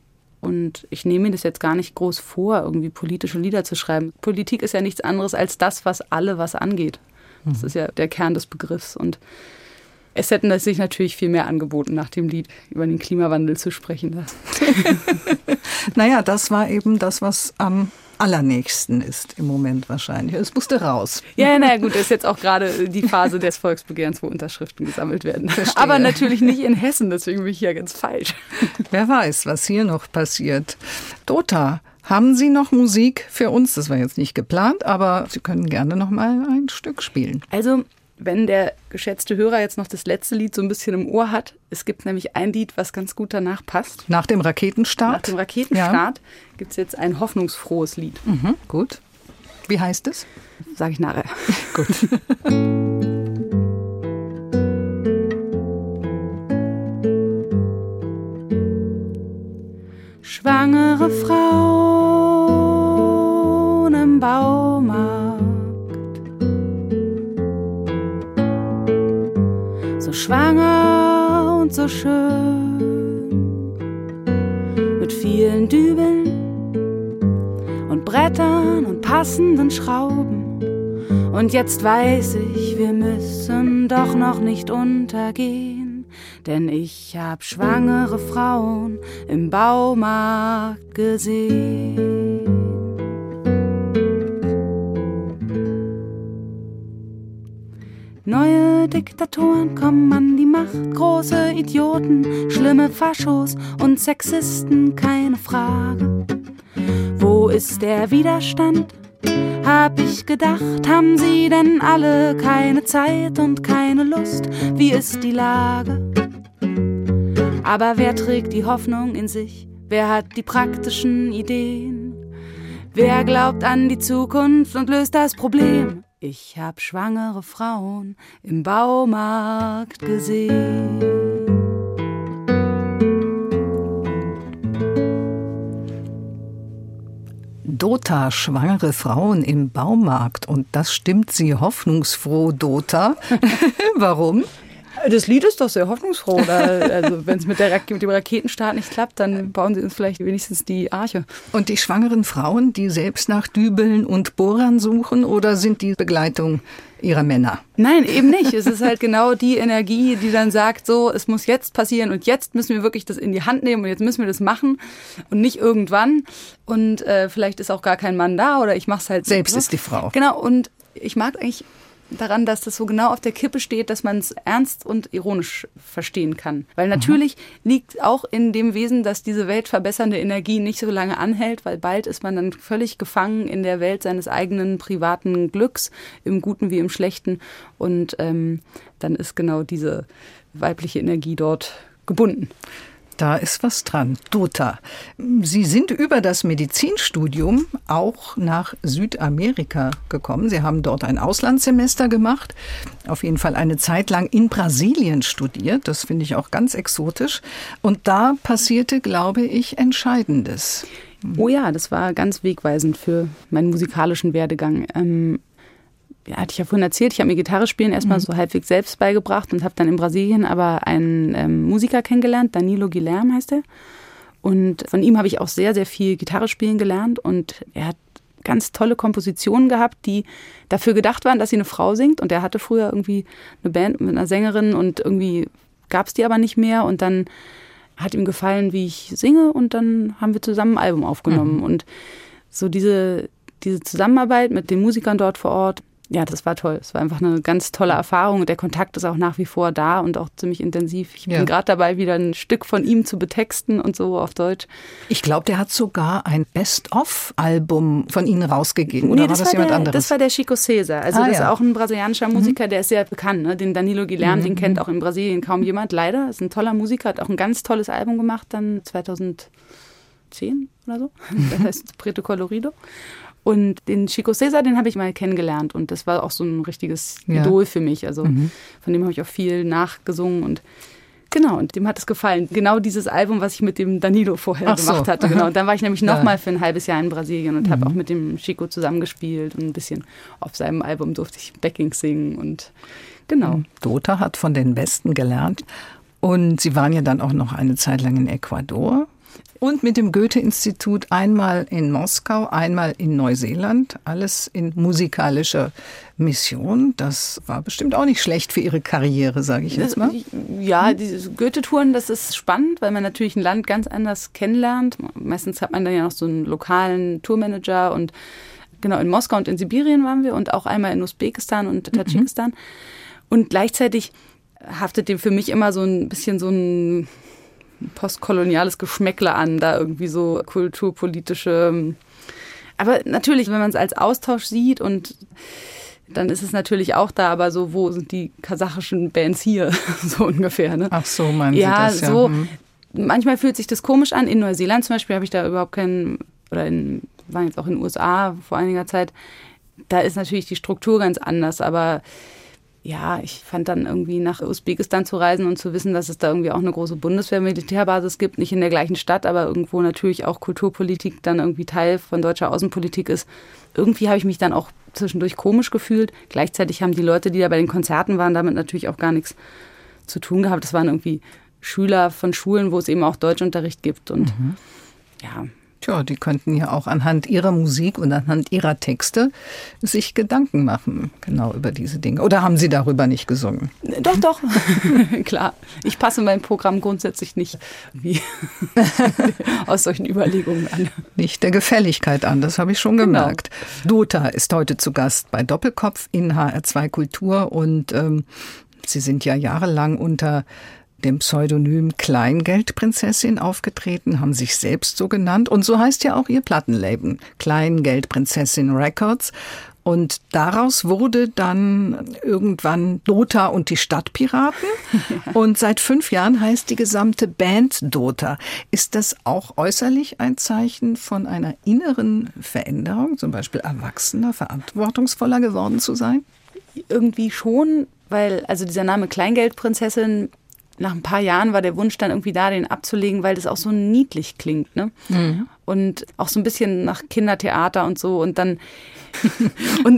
Und ich nehme mir das jetzt gar nicht groß vor, irgendwie politische Lieder zu schreiben. Politik ist ja nichts anderes als das, was alle was angeht. Das ist ja der Kern des Begriffs. Und es hätten sich natürlich viel mehr angeboten, nach dem Lied über den Klimawandel zu sprechen. Naja, das war eben das, was am allernächsten ist im Moment wahrscheinlich. Es musste raus. Ja, naja, gut, das ist jetzt auch gerade die Phase des Volksbegehrens, wo Unterschriften gesammelt werden. Verstehe. Aber natürlich nicht in Hessen, deswegen bin ich ja ganz falsch. Wer weiß, was hier noch passiert. Dota, haben Sie noch Musik für uns? Das war jetzt nicht geplant, aber Sie können gerne noch mal ein Stück spielen. Also, wenn der geschätzte Hörer jetzt noch das letzte Lied so ein bisschen im Ohr hat, es gibt nämlich ein Lied, was ganz gut danach passt. Nach dem Raketenstart? Nach dem Raketenstart ja. gibt es jetzt ein hoffnungsfrohes Lied. Mhm, gut. Wie heißt es? Sag ich nachher. Gut. Schwangere Frauen im Baumarkt, so schwanger und so schön, mit vielen Dübeln und Brettern und passenden Schrauben. Und jetzt weiß ich, wir müssen doch noch nicht untergehen, denn ich hab schwangere Frauen im Baumarkt gesehen. Neue Diktatoren kommen an die Macht, große Idioten, schlimme Faschos und Sexisten, keine Frage. Wo ist der Widerstand? Hab ich gedacht, haben sie denn alle keine Zeit und keine Lust? Wie ist die Lage? Aber wer trägt die Hoffnung in sich? Wer hat die praktischen Ideen? Wer glaubt an die Zukunft und löst das Problem? Ich hab schwangere Frauen im Baumarkt gesehen. Dota, schwangere Frauen im Baumarkt. Und das stimmt Sie hoffnungsfroh, Dota. Warum? Das Lied ist doch sehr hoffnungsfroh. Also wenn es mit, mit dem Raketenstart nicht klappt, dann bauen sie uns vielleicht wenigstens die Arche. Und die schwangeren Frauen, die selbst nach Dübeln und Bohrern suchen, oder sind die Begleitung ihrer Männer? Nein, eben nicht. Es ist halt genau die Energie, die dann sagt, so, es muss jetzt passieren und jetzt müssen wir wirklich das in die Hand nehmen und jetzt müssen wir das machen und nicht irgendwann. Und äh, vielleicht ist auch gar kein Mann da oder ich mach's halt selbst so. Ist die Frau. Genau, und ich mag eigentlich daran, dass das so genau auf der Kippe steht, dass man es ernst und ironisch verstehen kann. Weil natürlich mhm. liegt auch in dem Wesen, dass diese weltverbessernde Energie nicht so lange anhält, weil bald ist man dann völlig gefangen in der Welt seines eigenen privaten Glücks, im Guten wie im Schlechten. Und ähm, dann ist genau diese weibliche Energie dort gebunden. Da ist was dran. Dota, Sie sind über das Medizinstudium auch nach Südamerika gekommen. Sie haben dort ein Auslandssemester gemacht, auf jeden Fall eine Zeit lang in Brasilien studiert. Das finde ich auch ganz exotisch. Und da passierte, glaube ich, Entscheidendes. Oh ja, das war ganz wegweisend für meinen musikalischen Werdegang. Ähm Ja, hatte ich ja vorhin erzählt, ich habe mir Gitarre spielen erstmal mhm. so halbwegs selbst beigebracht und habe dann in Brasilien aber einen ähm, Musiker kennengelernt, Danilo Guilherme heißt er. Und von ihm habe ich auch sehr, sehr viel Gitarre spielen gelernt und er hat ganz tolle Kompositionen gehabt, die dafür gedacht waren, dass sie eine Frau singt. Und er hatte früher irgendwie eine Band mit einer Sängerin und irgendwie gab es die aber nicht mehr. Und dann hat ihm gefallen, wie ich singe und dann haben wir zusammen ein Album aufgenommen. Mhm. Und so diese, diese Zusammenarbeit mit den Musikern dort vor Ort, ja, das war toll. Es war einfach eine ganz tolle Erfahrung. Der Kontakt ist auch nach wie vor da und auch ziemlich intensiv. Ich bin ja. gerade dabei, wieder ein Stück von ihm zu betexten und so auf Deutsch. Ich glaube, der hat sogar ein Best-of-Album von Ihnen rausgegeben. Oder nee, das war das jemand der, anderes? Das war der Chico César. Also ah, das ja. ist auch ein brasilianischer Musiker, mhm. der ist sehr bekannt. Ne? Den Danilo Guilherme, mhm. den kennt auch in Brasilien kaum jemand, leider. Ist ein toller Musiker, hat auch ein ganz tolles Album gemacht, dann zweitausendzehn oder so. Das heißt Preto Colorido. Und den Chico César, den habe ich mal kennengelernt und das war auch so ein richtiges ja. Idol für mich. Also mhm. von dem habe ich auch viel nachgesungen und genau, und dem hat es gefallen. Genau dieses Album, was ich mit dem Danilo vorher Ach gemacht so. hatte. Genau. Und dann war ich nämlich noch ja. mal für ein halbes Jahr in Brasilien und mhm. habe auch mit dem Chico zusammengespielt und ein bisschen auf seinem Album durfte ich Backing singen und genau. Dota hat von den Besten gelernt und Sie waren ja dann auch noch eine Zeit lang in Ecuador. Und mit dem Goethe-Institut einmal in Moskau, einmal in Neuseeland, alles in musikalischer Mission. Das war bestimmt auch nicht schlecht für Ihre Karriere, sage ich jetzt mal. Ja, diese Goethe-Touren, das ist spannend, weil man natürlich ein Land ganz anders kennenlernt. Meistens hat man dann ja noch so einen lokalen Tourmanager und genau, in Moskau und in Sibirien waren wir und auch einmal in Usbekistan und Tadschikistan. Mhm. Und gleichzeitig haftet dem für mich immer so ein bisschen so ein postkoloniales Geschmäckle an, da irgendwie so kulturpolitische. Aber natürlich, wenn man es als Austausch sieht und dann ist es natürlich auch da, aber so, wo sind die kasachischen Bands hier? So ungefähr, ne? Ach so, meinen ja, Sie das, ja. So, hm. Manchmal fühlt sich das komisch an. In Neuseeland zum Beispiel habe ich da überhaupt keinen, oder in, waren jetzt auch in den U S A vor einiger Zeit, da ist natürlich die Struktur ganz anders, aber ja, ich fand dann irgendwie nach Usbekistan zu reisen und zu wissen, dass es da irgendwie auch eine große Bundeswehr-Militärbasis gibt, nicht in der gleichen Stadt, aber irgendwo natürlich auch Kulturpolitik dann irgendwie Teil von deutscher Außenpolitik ist. Irgendwie habe ich mich dann auch zwischendurch komisch gefühlt. Gleichzeitig haben die Leute, die da bei den Konzerten waren, damit natürlich auch gar nichts zu tun gehabt. Das waren irgendwie Schüler von Schulen, wo es eben auch Deutschunterricht gibt und mhm. ja. Tja, die könnten ja auch anhand ihrer Musik und anhand ihrer Texte sich Gedanken machen, genau über diese Dinge. Oder haben Sie darüber nicht gesungen? Doch, doch, klar. Ich passe mein Programm grundsätzlich nicht wie aus solchen Überlegungen an. Nicht der Gefälligkeit an, das habe ich schon gemerkt. Genau. Dota ist heute zu Gast bei Doppelkopf in H R zwei Kultur und ähm, Sie sind ja jahrelang unter dem Pseudonym Kleingeldprinzessin aufgetreten, haben sich selbst so genannt. Und so heißt ja auch ihr Plattenlabel, Kleingeldprinzessin Records. Und daraus wurde dann irgendwann Dota und die Stadtpiraten. Und seit fünf Jahren heißt die gesamte Band Dota. Ist das auch äußerlich ein Zeichen von einer inneren Veränderung, zum Beispiel erwachsener, verantwortungsvoller geworden zu sein? Irgendwie schon, weil also dieser Name Kleingeldprinzessin, nach ein paar Jahren war der Wunsch dann irgendwie da, den abzulegen, weil das auch so niedlich klingt, ne? Mhm. Und auch so ein bisschen nach Kindertheater und so und dann und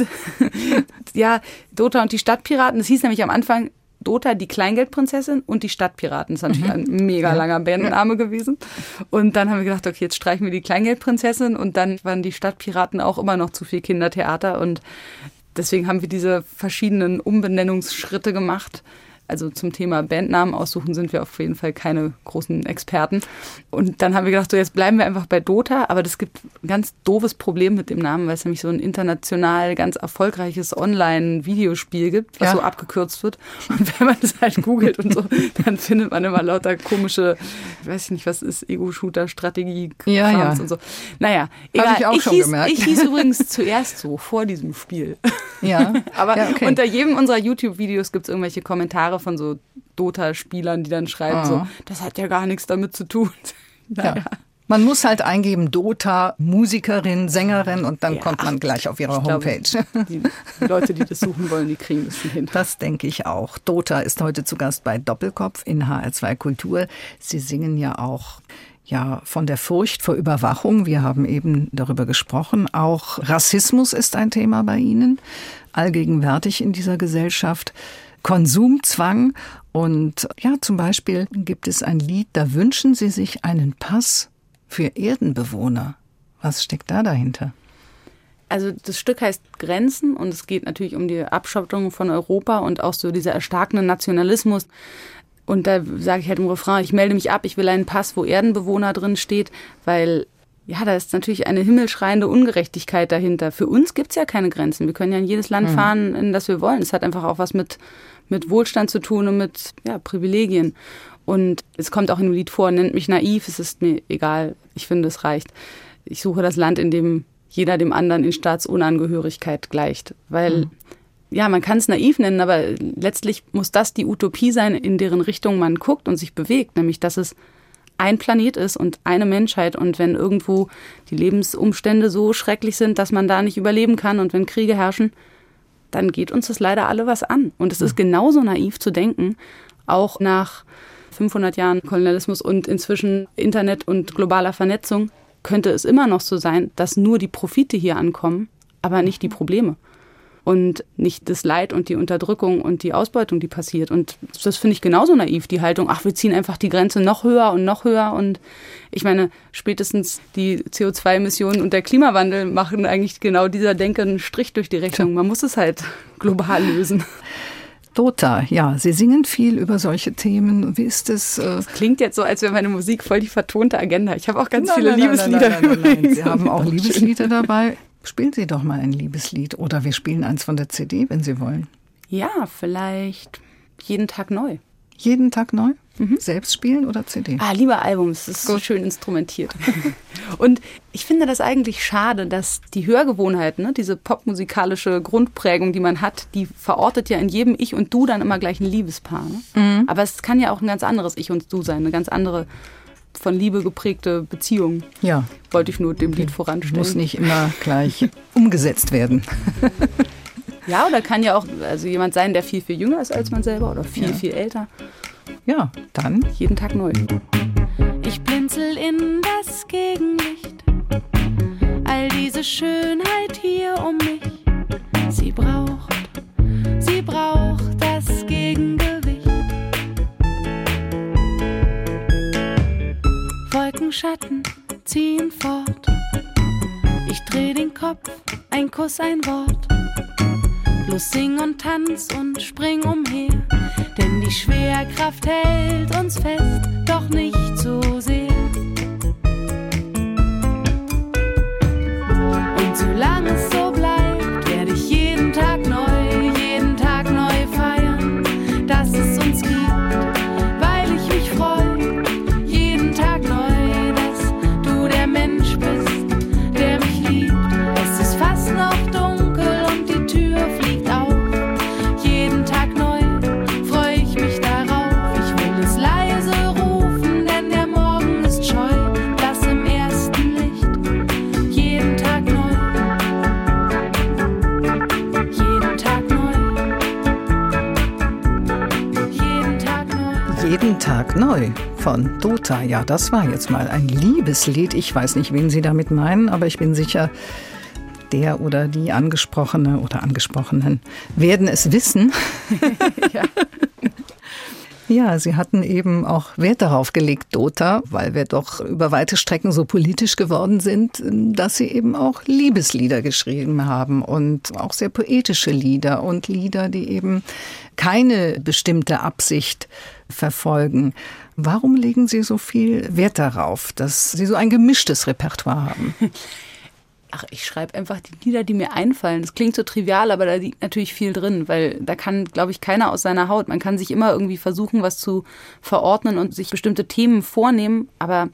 ja, Dota und die Stadtpiraten, das hieß nämlich am Anfang Dota, die Kleingeldprinzessin und die Stadtpiraten. Das ist natürlich ein mega langer Bandname gewesen. Und dann haben wir gedacht, okay, jetzt streichen wir die Kleingeldprinzessin und dann waren die Stadtpiraten auch immer noch zu viel Kindertheater und deswegen haben wir diese verschiedenen Umbenennungsschritte gemacht. Also zum Thema Bandnamen aussuchen sind wir auf jeden Fall keine großen Experten. Und dann haben wir gedacht, so jetzt bleiben wir einfach bei Dota. Aber das gibt ein ganz doofes Problem mit dem Namen, weil es nämlich so ein international ganz erfolgreiches Online-Videospiel gibt, was ja so abgekürzt wird. Und wenn man das halt googelt und so, dann findet man immer lauter komische, ich weiß nicht, was ist, Ego-Shooter-Strategie ja, ja. und so. Naja, egal. Hab ich auch ich schon hieß, gemerkt. Ich hieß übrigens zuerst so, vor diesem Spiel. Ja. Aber ja, okay. Unter jedem unserer YouTube-Videos gibt es irgendwelche Kommentare von so Dota-Spielern, die dann schreiben, oh. so, das hat ja gar nichts damit zu tun. Naja. Ja. Man muss halt eingeben, Dota, Musikerin, Sängerin und dann ja, kommt man gleich auf ihre Homepage. Glaube, die Leute, die das suchen wollen, die kriegen das schon hin. Das denke ich auch. Dota ist heute zu Gast bei Doppelkopf in H R zwei Kultur. Sie singen ja auch ja von der Furcht vor Überwachung. Wir haben eben darüber gesprochen. Auch Rassismus ist ein Thema bei Ihnen, allgegenwärtig in dieser Gesellschaft. Konsumzwang und ja, zum Beispiel gibt es ein Lied, da wünschen Sie sich einen Pass für Erdenbewohner. Was steckt da dahinter? Also das Stück heißt Grenzen und es geht natürlich um die Abschottung von Europa und auch so dieser erstarkende Nationalismus. Und da sage ich halt im Refrain, ich melde mich ab, ich will einen Pass, wo Erdenbewohner drin steht, weil ja, da ist natürlich eine himmelschreiende Ungerechtigkeit dahinter. Für uns gibt's ja keine Grenzen. Wir können ja in jedes Land fahren, in das wir wollen. Es hat einfach auch was mit, mit Wohlstand zu tun und mit ja, Privilegien. Und es kommt auch in dem Lied vor, nennt mich naiv, es ist mir egal. Ich finde, es reicht. Ich suche das Land, in dem jeder dem anderen in Staatsunangehörigkeit gleicht. Weil, mhm. ja, man kann es naiv nennen, aber letztlich muss das die Utopie sein, in deren Richtung man guckt und sich bewegt. Nämlich, dass es ein Planet ist und eine Menschheit und wenn irgendwo die Lebensumstände so schrecklich sind, dass man da nicht überleben kann und wenn Kriege herrschen, dann geht uns das leider alle was an. Und es ist genauso naiv zu denken, auch nach fünfhundert Jahren Kolonialismus und inzwischen Internet und globaler Vernetzung, könnte es immer noch so sein, dass nur die Profite hier ankommen, aber nicht die Probleme. und nicht das Leid und die Unterdrückung und die Ausbeutung, die passiert. Und das finde ich genauso naiv, die Haltung, ach, wir ziehen einfach die Grenze noch höher und noch höher. Und ich meine, spätestens die C O zwei Emissionen und der Klimawandel machen eigentlich genau dieser Denke einen Strich durch die Rechnung. Man muss es halt global lösen. Dota, ja, Sie singen viel über solche Themen. Wie ist es? Äh das klingt jetzt so, als wäre meine Musik voll die vertonte Agenda. Ich habe auch ganz nein, viele nein, Liebeslieder. Nein, nein, nein, nein. Sie haben auch Liebeslieder dabei. Spielen Sie doch mal ein Liebeslied oder wir spielen eins von der C D, wenn Sie wollen. Ja, vielleicht jeden Tag neu. Jeden Tag neu? Mhm. Selbst spielen oder C D? Ah, lieber Album, es ist so schön instrumentiert. Und ich finde das eigentlich schade, dass die Hörgewohnheit, ne, diese popmusikalische Grundprägung, die man hat, die verortet ja in jedem Ich und Du dann immer gleich ein Liebespaar. Ne? Mhm. Aber es kann ja auch ein ganz anderes Ich und Du sein, eine ganz andere von Liebe geprägte Beziehung. Ja. Wollte ich nur dem Lied voranstellen. Muss nicht immer gleich umgesetzt werden. Ja, oder kann ja auch also jemand sein, der viel, viel jünger ist als man selber oder viel, ja. viel älter. Ja, dann jeden Tag neu. Ich blinzel in das Gegenlicht, all diese Schönheit hier um mich. Sie braucht, sie braucht das Gegengewicht. Wolkenschatten ziehen fort. Ich dreh den Kopf, ein Kuss, ein Wort. Los, sing und tanz und spring umher, denn die Schwerkraft hält uns fest, doch nicht so sehr. Und solange es so bleibt, werde ich jeden Tag neu, jeden Tag neu feiern, dass es uns gibt, weil ich mich freue, jeden Tag neu, dass du der Mensch bist, der mich liebt. Es ist fast noch dunkel und die Tür fliegt auf. Jeden Tag neu freue ich mich darauf. Ich will es leise rufen, denn der Morgen ist scheu. Das im ersten Licht. Jeden Tag neu. Jeden Tag neu. Jeden Tag neu. Jeden Tag neu von Dota. Ja, das war jetzt mal ein Liebeslied. Ich weiß nicht, wen Sie damit meinen, aber ich bin sicher, der oder die Angesprochene oder Angesprochenen werden es wissen. Ja. Ja, Sie hatten eben auch Wert darauf gelegt, Dota, weil wir doch über weite Strecken so politisch geworden sind, dass Sie eben auch Liebeslieder geschrieben haben und auch sehr poetische Lieder und Lieder, die eben keine bestimmte Absicht verfolgen. Warum legen Sie so viel Wert darauf, dass Sie so ein gemischtes Repertoire haben? Ach, ich schreibe einfach die Lieder, die mir einfallen. Das klingt so trivial, aber da liegt natürlich viel drin, weil da kann, glaube ich, keiner aus seiner Haut. Man kann sich immer irgendwie versuchen, was zu verordnen und sich bestimmte Themen vornehmen, aber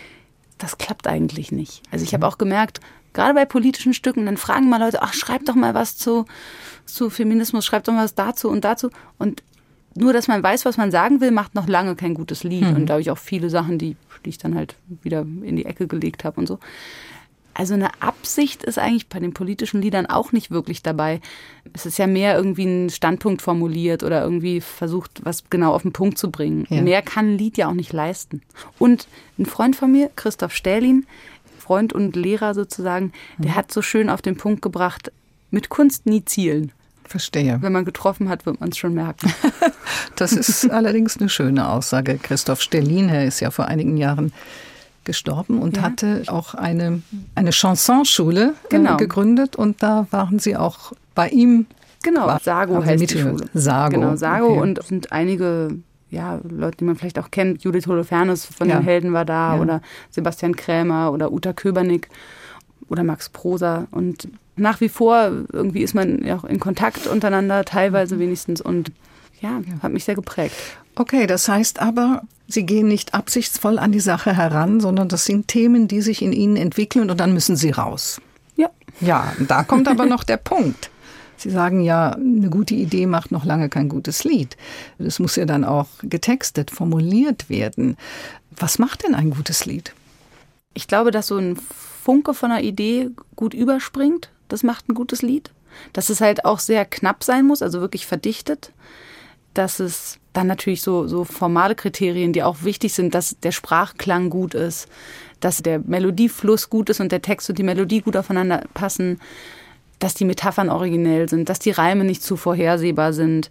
das klappt eigentlich nicht. Also ich habe auch gemerkt, gerade bei politischen Stücken, dann fragen mal Leute, ach, schreib doch mal was zu, zu Feminismus, schreib doch mal was dazu und dazu. Und nur, dass man weiß, was man sagen will, macht noch lange kein gutes Lied. Mhm. Und da habe ich auch viele Sachen, die, die ich dann halt wieder in die Ecke gelegt habe und so. Also eine Absicht ist eigentlich bei den politischen Liedern auch nicht wirklich dabei. Es ist ja mehr irgendwie ein Standpunkt formuliert oder irgendwie versucht, was genau auf den Punkt zu bringen. Ja. Mehr kann ein Lied ja auch nicht leisten. Und ein Freund von mir, Christoph Stählin, Freund und Lehrer sozusagen, der hat so schön auf den Punkt gebracht, mit Kunst nie zielen. Verstehe. Wenn man getroffen hat, wird man es schon merken. Das ist allerdings eine schöne Aussage. Christoph Stählin, er ist ja vor einigen Jahren gestorben und ja. hatte auch eine, eine Chansonschule genau. äh, gegründet und da waren Sie auch bei ihm. Genau, war, Sago heißt die Schule. Sago. Genau, Sago okay. Und sind einige ja, Leute, die man vielleicht auch kennt. Judith Holofernes von ja. den Helden war da ja. oder Sebastian Krämer oder Uta Köbernick oder Max Prosa und nach wie vor irgendwie ist man ja auch in Kontakt untereinander, teilweise wenigstens und ja, ja, hat mich sehr geprägt. Okay, das heißt aber, Sie gehen nicht absichtsvoll an die Sache heran, sondern das sind Themen, die sich in Ihnen entwickeln und dann müssen Sie raus. Ja. Ja, da kommt aber noch der Punkt. Sie sagen ja, eine gute Idee macht noch lange kein gutes Lied. Das muss ja dann auch getextet, formuliert werden. Was macht denn ein gutes Lied? Ich glaube, dass so ein Funke von einer Idee gut überspringt, das macht ein gutes Lied. Dass es halt auch sehr knapp sein muss, also wirklich verdichtet. Dass es dann natürlich so, so formale Kriterien, die auch wichtig sind, dass der Sprachklang gut ist, dass der Melodiefluss gut ist und der Text und die Melodie gut aufeinander passen. dass die Metaphern originell sind, dass die Reime nicht zu vorhersehbar sind.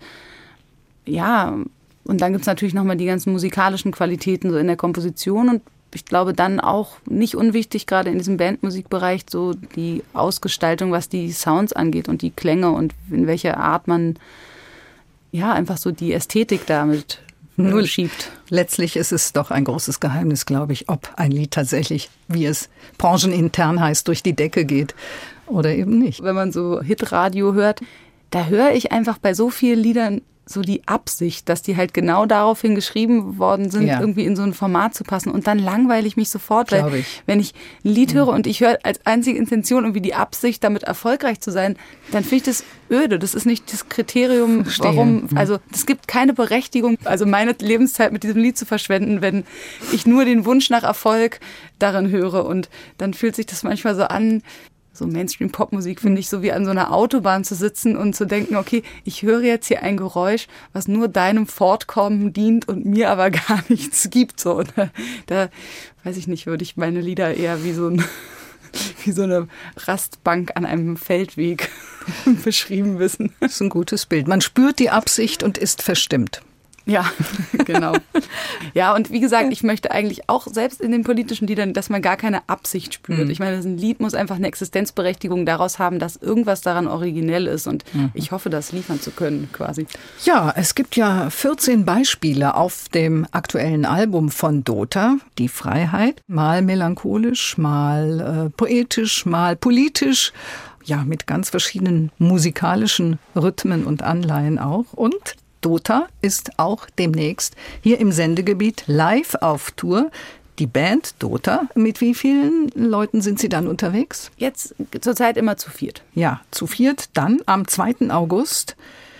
Ja, und dann gibt es natürlich nochmal die ganzen musikalischen Qualitäten so in der Komposition und ich glaube dann auch nicht unwichtig, gerade in diesem Bandmusikbereich, so die Ausgestaltung, was die Sounds angeht und die Klänge und in welcher Art man ja einfach so die Ästhetik damit null schiebt. Letztlich ist es doch ein großes Geheimnis, glaube ich, ob ein Lied tatsächlich, wie es branchenintern heißt, durch die Decke geht oder eben nicht. Wenn man so Hitradio hört, da höre ich einfach bei so vielen Liedern so die Absicht, dass die halt genau daraufhin geschrieben worden sind, ja. irgendwie in so ein Format zu passen. Und dann langweile ich mich sofort, weil ich. wenn ich ein Lied höre und ich höre als einzige Intention irgendwie die Absicht, damit erfolgreich zu sein, dann finde ich das öde. Das ist nicht das Kriterium, Verstehe. warum, also es gibt keine Berechtigung, also meine Lebenszeit mit diesem Lied zu verschwenden, wenn ich nur den Wunsch nach Erfolg darin höre. Und dann fühlt sich das manchmal so an, so Mainstream-Popmusik finde ich, so wie an so einer Autobahn zu sitzen und zu denken, okay, ich höre jetzt hier ein Geräusch, was nur deinem Fortkommen dient und mir aber gar nichts gibt. So, da, da weiß ich nicht, würde ich meine Lieder eher wie so, ein, wie so eine Rastbank an einem Feldweg beschrieben wissen. Das ist ein gutes Bild. Man spürt die Absicht und ist verstimmt. Ja, genau. Ja, und wie gesagt, ich möchte eigentlich auch selbst in den politischen Liedern, dass man gar keine Absicht spürt. Mhm. Ich meine, ein Lied muss einfach eine Existenzberechtigung daraus haben, dass irgendwas daran originell ist. Und mhm. ich hoffe, das liefern zu können, quasi. Ja, es gibt ja vierzehn Beispiele auf dem aktuellen Album von Dota, Die Freiheit. Mal melancholisch, mal äh, poetisch, mal politisch. Ja, mit ganz verschiedenen musikalischen Rhythmen und Anleihen auch. Und Dota ist auch demnächst hier im Sendegebiet live auf Tour. Die Band Dota, mit wie vielen Leuten sind Sie dann unterwegs? Jetzt zurzeit immer zu viert. Ja, zu viert. Dann am zweiten August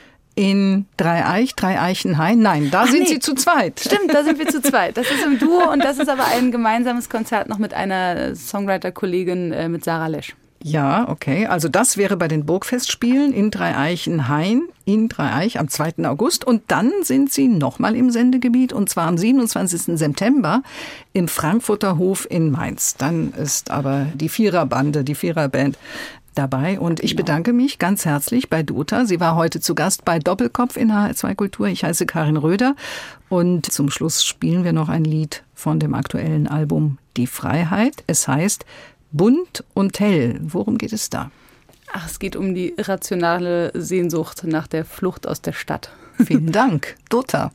in Dreieich, Dreieichenhain. Nein, da Ach sind nee. Sie zu zweit. Stimmt, da sind wir zu zweit. Das ist im Duo und das ist aber ein gemeinsames Konzert noch mit einer Songwriter-Kollegin, äh, mit Sarah Lesch. Ja, okay. Also das wäre bei den Burgfestspielen in Dreieichenhain in Dreieich am zweiten August. Und dann sind Sie nochmal im Sendegebiet und zwar am siebenundzwanzigsten September im Frankfurter Hof in Mainz. Dann ist aber die Viererbande, die Viererband dabei. Und ich bedanke mich ganz herzlich bei Dota. Sie war heute zu Gast bei Doppelkopf in H R zwei Kultur. Ich heiße Karin Röder. Und zum Schluss spielen wir noch ein Lied von dem aktuellen Album Die Freiheit. Es heißt Bunt und hell. Worum geht es da? Ach, es geht um die irrationale Sehnsucht nach der Flucht aus der Stadt. Vielen Dank, Dota.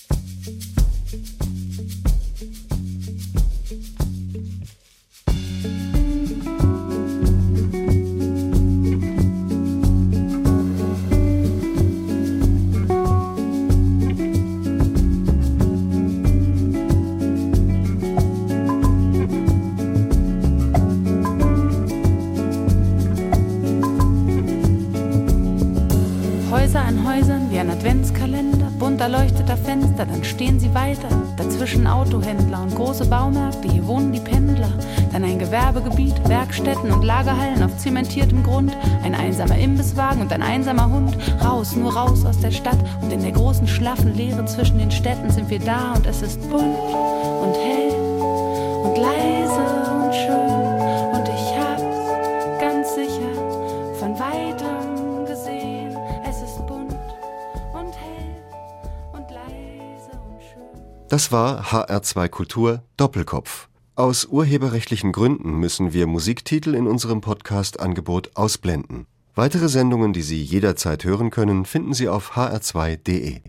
Häuser an Häusern wie ein Adventskalender, bunt erleuchteter Fenster, dann stehen sie weiter. Dazwischen Autohändler und große Baumärkte, hier wohnen die Pendler. Dann ein Gewerbegebiet, Werkstätten und Lagerhallen auf zementiertem Grund. Ein einsamer Imbisswagen und ein einsamer Hund. Raus, nur raus aus der Stadt. Und in der großen, schlaffen Leere zwischen den Städten sind wir da. Und es ist bunt und hell und leise und schön. Und ich hab's ganz sicher von weitem gesehen. Es ist bunt und hell und leise und schön. Das war H R zwei Kultur Doppelkopf. Aus urheberrechtlichen Gründen müssen wir Musiktitel in unserem Podcast-Angebot ausblenden. Weitere Sendungen, die Sie jederzeit hören können, finden Sie auf h r zwei punkt d e.